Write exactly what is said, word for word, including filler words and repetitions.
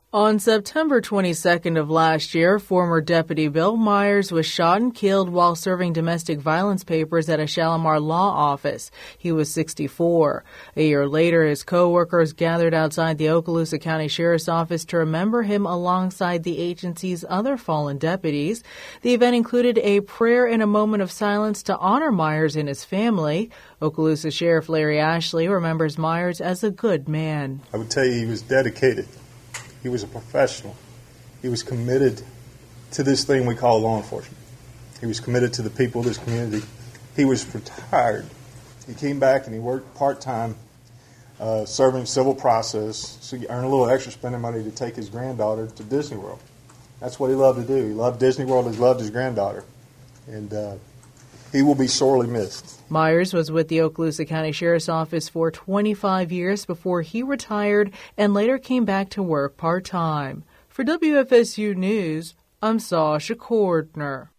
On September twenty-second of last year, former Deputy Bill Myers was shot and killed while serving domestic violence papers at a Shalimar law office. He was sixty-four. A year later, his co-workers gathered outside the Okaloosa County Sheriff's Office to remember him alongside the agency's other fallen deputies. The event included a prayer and a moment of silence to honor Myers and his family. Okaloosa Sheriff Larry Ashley remembers Myers as a good man. I would tell you he was dedicated. He was a professional. He was committed to this thing we call law enforcement. He was committed to the people of this community. He was retired. He came back and he worked part-time uh, serving civil process, so he earned a little extra spending money to take his granddaughter to Disney World. That's what he loved to do. He loved Disney World. He loved his granddaughter. And uh, he will be sorely missed. Myers was with the Okaloosa County Sheriff's Office for twenty-five years before he retired and later came back to work part-time. For W F S U News, I'm Sasha Cordner.